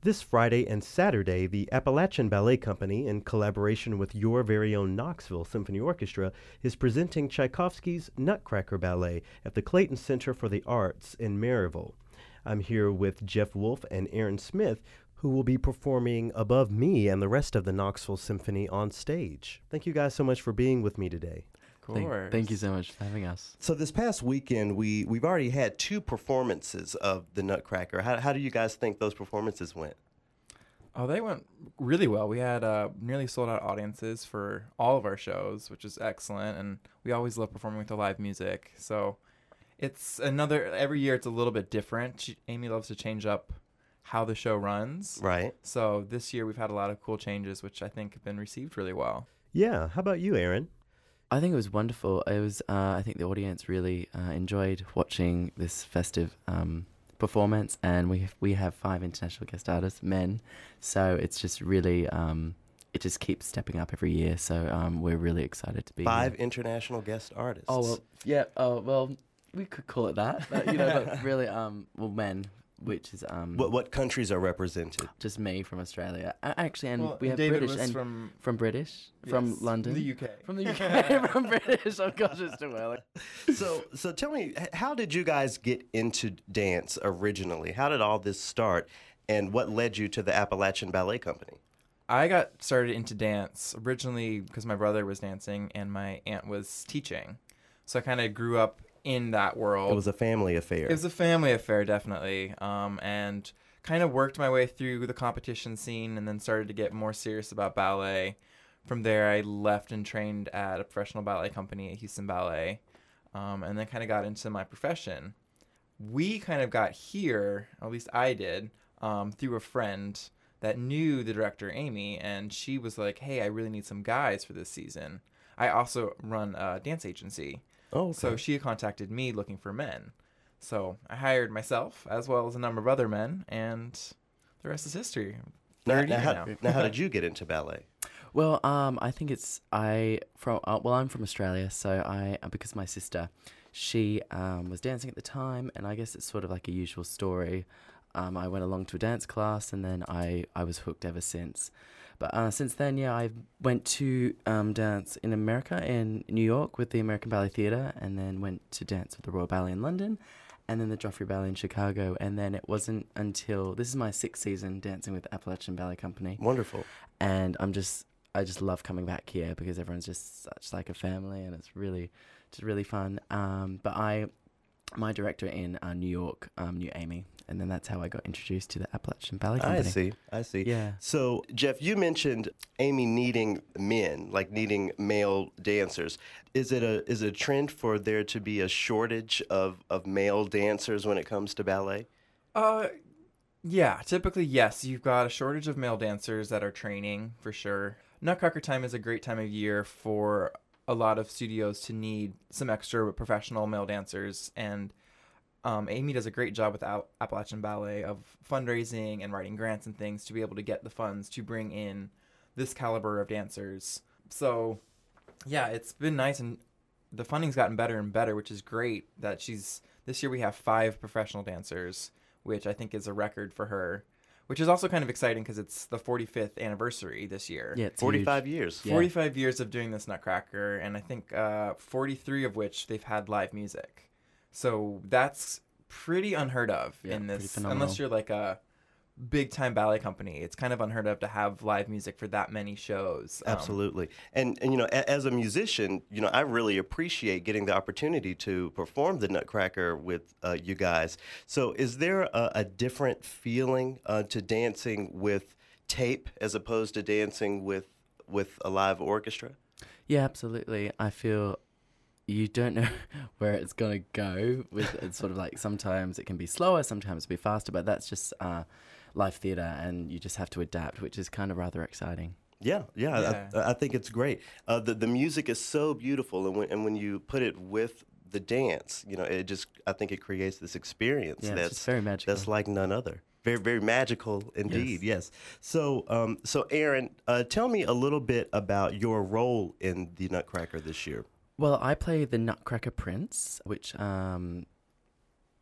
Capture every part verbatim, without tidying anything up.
This Friday and Saturday, the Appalachian Ballet Company, in collaboration with your very own Knoxville Symphony Orchestra, is presenting Tchaikovsky's Nutcracker Ballet at the Clayton Center for the Arts in Maryville. I'm here with Jeff Wolf and Aaron Smith, who will be performing above me and the rest of the Knoxville Symphony on stage. Thank you guys so much for being with me today. Thank, thank you so much for having us. So this past weekend, we, we've already had two performances of the Nutcracker. How, how do you guys think those performances went? Oh, they went really well. We had uh, nearly sold-out audiences for all of our shows, which is excellent, and we always love performing with the live music. So it's another, every year it's a little bit different. She, Amy loves to change up how the show runs. Right. So this year we've had a lot of cool changes, which I think have been received really well. Yeah. How about you, Aaron? I think it was wonderful. It was. Uh, I think the audience really uh, enjoyed watching this festive um, performance, and we have, we have five international guest artists, men. So it's just really, um, it just keeps stepping up every year. So um, we're really excited to be Five here. international guest artists. Oh well, yeah. Oh well, we could call it that. But, you know, but really, um, well, men. Which is um. What what countries are represented? Just me from Australia, uh, actually, and Well, we have David British was and from from British, from Yes, London, the U K, from the U K, from British. Oh gosh, it's too early. So so tell me, h- how did you guys get into dance originally? How did all this start, and what led you to the Appalachian Ballet Company? I got started into dance originally because my brother was dancing and my aunt was teaching. So I kind of grew up in that world. It was a family affair. It was a family affair, definitely, um, and kind of worked my way through the competition scene and then started to get more serious about ballet. From there, I left and trained at a professional ballet company at Houston Ballet, um, and then kind of got into my profession. We kind of got here, at least I did, um, through a friend that knew the director, Amy, and she was like, hey, I really need some guys for this season. I also run a dance agency. Oh, okay. So she contacted me looking for men. So I hired myself as well as a number of other men, and the rest is history. now, Third now, year how, now. now, how did you get into ballet? Well, um, I think it's I from uh, well, I'm from Australia, so I uh, because my sister, she um, was dancing at the time, and I guess it's sort of like a usual story. Um, I went along to a dance class, and then I, I was hooked ever since. But uh, since then, yeah, I went to um, dance in America, in New York, with the American Ballet Theatre, and then went to dance with the Royal Ballet in London, and then the Joffrey Ballet in Chicago. And then it wasn't until this is my sixth season dancing with the Appalachian Ballet Company. Wonderful. And I'm just I just love coming back here because everyone's just such like a family, and it's really just really fun. Um, but I, my director in uh, New York um, knew Amy, and then that's how I got introduced to the Appalachian Ballet Company. I see. I see. Yeah. So, Jeff, you mentioned Amy needing men, like needing male dancers. Is it a is it a trend for there to be a shortage of, of male dancers when it comes to ballet? Uh, yeah, typically, yes. You've got a shortage of male dancers that are training, for sure. Nutcracker time is a great time of year for a lot of studios to need some extra professional male dancers, and Um, Amy does a great job with Al- Appalachian Ballet of fundraising and writing grants and things to be able to get the funds to bring in this caliber of dancers. So, yeah, it's been nice, and the funding's gotten better and better, which is great that she's... This year we have five professional dancers, which I think is a record for her, which is also kind of exciting because it's the forty-fifth anniversary this year. Yeah, it's forty-five huge. years. Yeah. forty-five years of doing this Nutcracker, and I think uh, forty-three of which they've had live music. So that's pretty unheard of Yeah, in pretty this, phenomenal. unless you're like a big time ballet company. It's kind of unheard of to have live music for that many shows. Um, Absolutely. And, and, you know, a, as a musician, you know, I really appreciate getting the opportunity to perform the Nutcracker with uh, you guys. So is there a, a different feeling uh, to dancing with tape as opposed to dancing with, with a live orchestra? Yeah, absolutely. I feel you don't know where it's going to go. With it's sort of like sometimes it can be slower, sometimes it'll be faster, but that's just uh, live theatre, and you just have to adapt, which is kind of rather exciting. Yeah, yeah, Yeah. I, I think it's great. Uh, the the music is so beautiful, and when and when you put it with the dance, you know, it just I think it creates this experience Yeah, it's that's just very magical. that's like none other. Very very magical indeed. Yes. So um so Aaron, uh, tell me a little bit about your role in the Nutcracker this year. Well, I play the Nutcracker Prince, which um,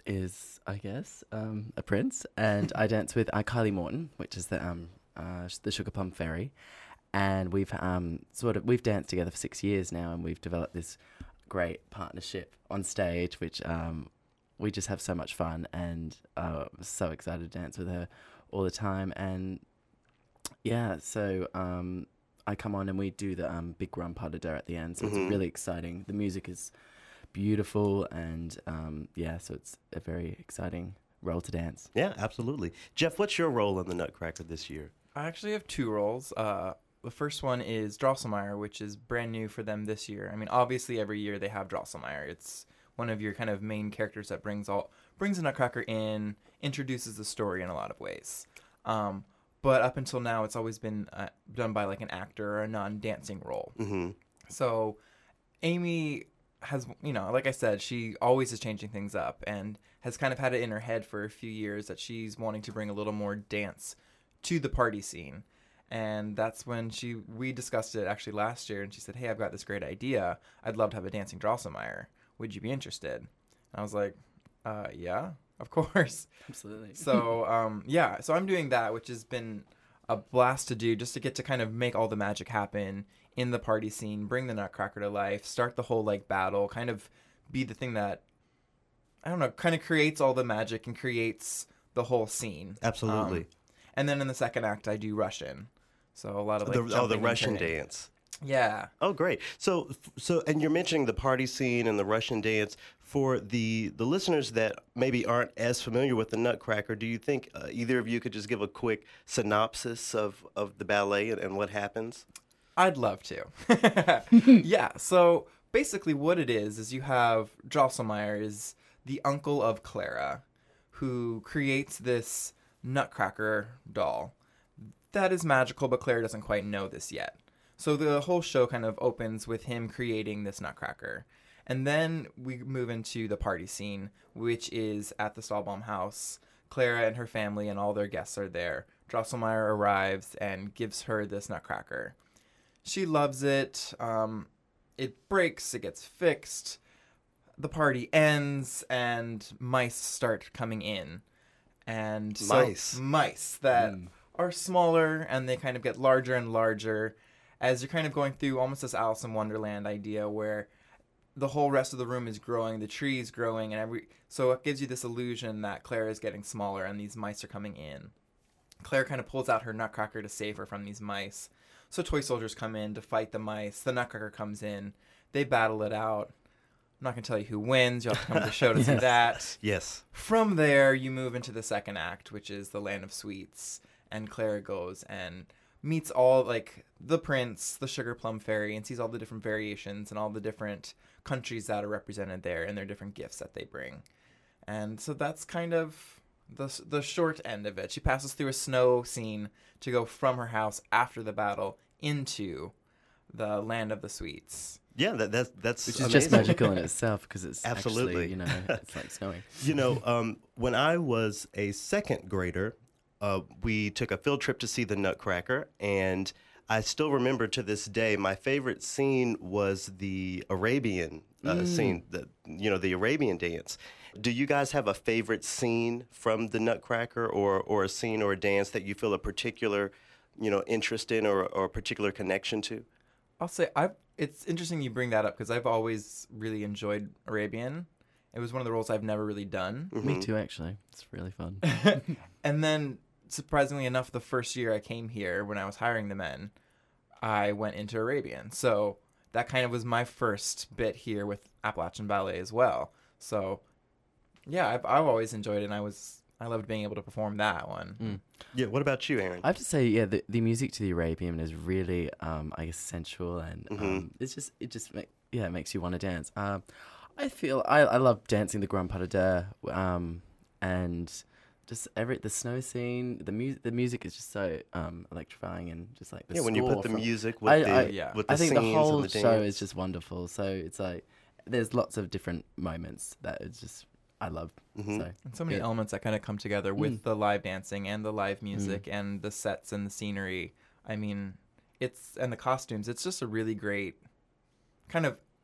is, I guess, um, a prince, and I dance with uh, Kylie Morton, which is the um uh, sh- the Sugar Plum Fairy, and we've um sort of we've danced together for six years now, and we've developed this great partnership on stage, which um we just have so much fun, and uh, I'm so excited to dance with her all the time, and yeah, so um I come on and we do the um big rum pas de deux at the end, so Mhm. it's really exciting. The music is beautiful, and um, yeah, so it's a very exciting role to dance. Yeah, absolutely. Jeff, what's your role in the Nutcracker this year? I actually have two roles. Uh, the first one is Drosselmeyer, which is brand new for them this year. I mean, obviously every year they have Drosselmeyer. It's one of your kind of main characters that brings all brings the Nutcracker in, introduces the story in a lot of ways. Um, but up until now, it's always been uh, done by like an actor or a non-dancing role. Mm-hmm. So Amy has, you know, like I said, she always is changing things up and has kind of had it in her head for a few years that she's wanting to bring a little more dance to the party scene. And that's when she we discussed it actually last year, and she said, hey, I've got this great idea. I'd love to have a dancing Drosselmeyer. Would you be interested? And I was like, uh, yeah, of course. Absolutely. So, um, yeah, so I'm doing that, which has been a blast to do, just to get to kind of make all the magic happen in the party scene, bring the Nutcracker to life, start the whole like battle, kind of be the thing that, I don't know, kind of creates all the magic and creates the whole scene. Absolutely. Um, and then in the second act, I do Russian. So a lot of like the, oh, the jumping and Russian turning. dance. Yeah. Oh, great. So, so, and you're mentioning the party scene and the Russian dance. For the the listeners that maybe aren't as familiar with the Nutcracker, do you think uh, either of you could just give a quick synopsis of, of the ballet and, and what happens? I'd love to. Yeah, so basically what it is, is you have Drosselmeyer is the uncle of Clara, who creates this Nutcracker doll that is magical, but Clara doesn't quite know this yet. So the whole show kind of opens with him creating this Nutcracker. And then we move into the party scene, which is at the Stahlbaum house. Clara and her family and all their guests are there. Drosselmeyer arrives and gives her this Nutcracker. She loves it. Um, it breaks. It gets fixed. The party ends, and mice start coming in. And so, Mice. Mice that Mm. are smaller, and they kind of get larger and larger as you're kind of going through almost this Alice in Wonderland idea where the whole rest of the room is growing, the tree is growing, and every so it gives you this illusion that Claire is getting smaller and these mice are coming in. Claire kind of pulls out her Nutcracker to save her from these mice. So toy soldiers come in to fight the mice. The Nutcracker comes in. They battle it out. I'm not going to tell you who wins. You'll have to come to the show to see Yes. that. Yes. From there, you move into the second act, which is the Land of Sweets. And Claire goes and meets all, like, the prince, the Sugar Plum Fairy, and sees all the different variations and all the different countries that are represented there and their different gifts that they bring. And so that's kind of the the short end of it. She passes through a snow scene to go from her house after the battle into the Land of the Sweets. Yeah, that, that's that's Which is amazing. just magical in itself because it's Absolutely. actually, you know, it's like snowing. You know, um, when I was a second grader, uh, we took a field trip to see the Nutcracker, and I still remember to this day my favorite scene was the Arabian uh, Mm. scene, the you know the Arabian dance. Do you guys have a favorite scene from the Nutcracker, or or a scene or a dance that you feel a particular, you know, interest in or or a particular connection to? I'll say I've. It's interesting you bring that up because I've always really enjoyed Arabian. It was one of the roles I've never really done. Me Mhm. too, actually. It's really fun. And then, surprisingly enough, the first year I came here, when I was hiring the men, I went into Arabian. So that kind of was my first bit here with Appalachian Ballet as well. So, yeah, I've I've always enjoyed it, and I was I loved being able to perform that one. Mm. Yeah. What about you, Aaron? I have to say, yeah, the, the music to the Arabian is really, um, I guess, sensual, and um, Mhm. it's just, it just, make, yeah, it makes you want to dance. Um, I feel, I, I love dancing the Grand Pas de Deux, um, and just every the snow scene, the music, the music is just so um, electrifying, and just like the Yeah, when you put score the from- music with I- the I- yeah. with the I think scenes the whole and the show dance. is just wonderful. So it's like there's lots of different moments that it's just I love. Mhm. So And so many Yeah. elements that kind of come together with Mm. the live dancing and the live music and the sets and the scenery. I mean, it's and the costumes. It's just a really great kind of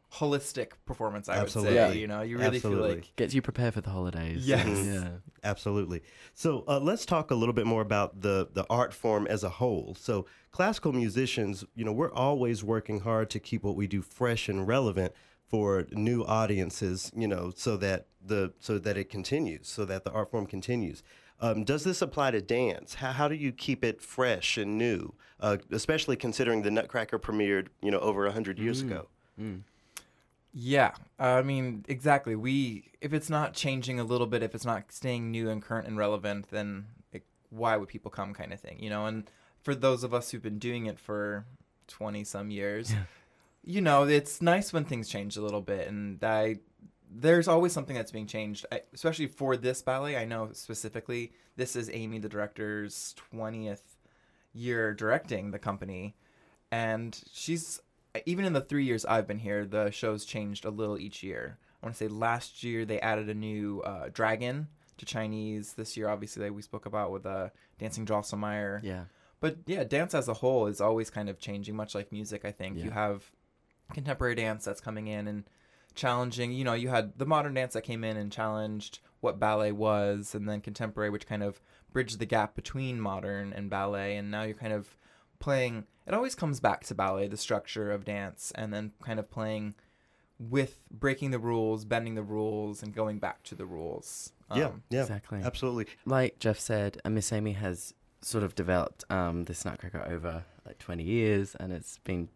holistic performance, I Absolutely. would say. Yeah. You know, you really Absolutely. feel like Gets you prepared for the holidays. Yes. Mhm. Yeah. Absolutely. So uh, let's talk a little bit more about the the art form as a whole. So classical musicians, you know, we're always working hard to keep what we do fresh and relevant for new audiences, you know, so that the so that it continues, so that the art form continues. Um, does this apply to dance? How, how do you keep it fresh and new, uh, especially considering the Nutcracker premiered, you know, over a hundred years Mm. ago? Mm. Yeah, I mean, exactly. We, if it's not changing a little bit, if it's not staying new and current and relevant, then it, why would people come, kind of thing, you know? And for those of us who've been doing it for twenty some years, Yeah. you know, it's nice when things change a little bit. And I, there's always something that's being changed, I, especially for this ballet. I know specifically this is Amy, the director's twentieth year directing the company, and she's, even in the three years I've been here, the show's changed a little each year. I want to say last year they added a new uh, dragon to Chinese. This year, obviously, like we spoke about with uh, Dancing Drosselmeyer. Yeah. But yeah, dance as a whole is always kind of changing, much like music, I think. Yeah. You have contemporary dance that's coming in and challenging. You know, you had the modern dance that came in and challenged what ballet was, and then contemporary, which kind of bridged the gap between modern and ballet. And now you're kind of playing, it always comes back to ballet, the structure of dance, and then kind of playing with breaking the rules, bending the rules, and going back to the rules. yeah, Um, yeah, Exactly. absolutely. Like Jeff said, uh, Miss Amy has sort of developed um, this Nutcracker over like twenty years, and it's been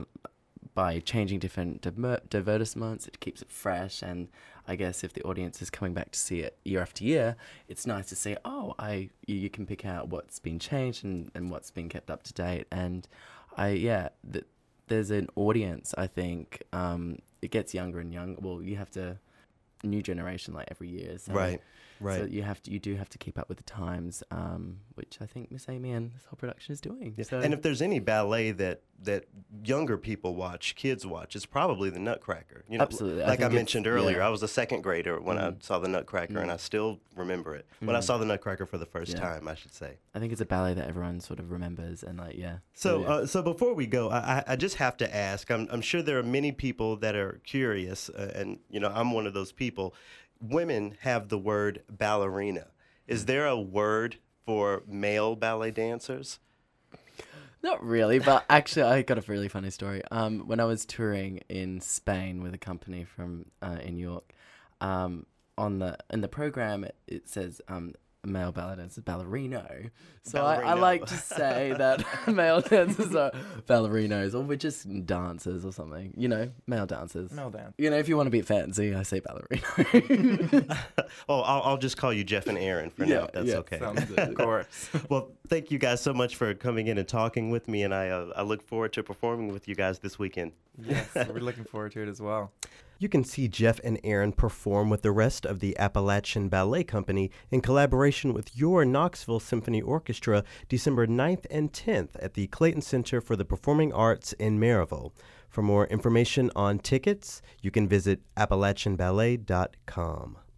by changing different diver- divertissements, it keeps it fresh. And I guess if the audience is coming back to see it year after year, it's nice to see, oh, I you, you can pick out what's been changed and, and what's been kept up to date. And I, yeah, th- there's an audience, I think. Um, it gets younger and younger. Well, you have to, new generation like every year. So, Right, right. So you have to, you do have to keep up with the times, um, which I think Miss Amy and this whole production is doing. Yeah. So, And if there's any ballet that that younger people watch, kids watch, it's probably the Nutcracker. You know, Absolutely. I Like I, think it's- mentioned earlier, yeah. I was a second grader when I Mm. saw the Nutcracker, and Mm. I still remember it. When I Mm. saw the Nutcracker for the first Yeah. time, I should say. I think it's a ballet that everyone sort of remembers and like, yeah. So, yeah. uh, so before we go, I, I I just have to ask. I'm, I'm sure there are many people that are curious, uh, and you know, I'm one of those people. Women have the word ballerina. Is there a word for male ballet dancers? Not really, but actually, I got a really funny story. Um, when I was touring in Spain with a company from uh, in New York, um, on the in the program it, it says um, male ballet dancer ballerino. So I, I Ballerino. like to say that male dancers are ballerinos, or we're just dancers or something. You know, male dancers. no dance. You know, if you want to be fancy, I say ballerino. Oh, I'll, I'll just call you Jeff and Aaron for Yeah, now. That's yeah, okay. Sounds good. Of course. Well, thank you guys so much for coming in and talking with me, and I uh, I look forward to performing with you guys this weekend. Yes, we're looking forward to it as well. You can see Jeff and Aaron perform with the rest of the Appalachian Ballet Company in collaboration with your Knoxville Symphony Orchestra December ninth and tenth at the Clayton Center for the Performing Arts in Maryville. For more information on tickets, you can visit appalachian ballet dot com.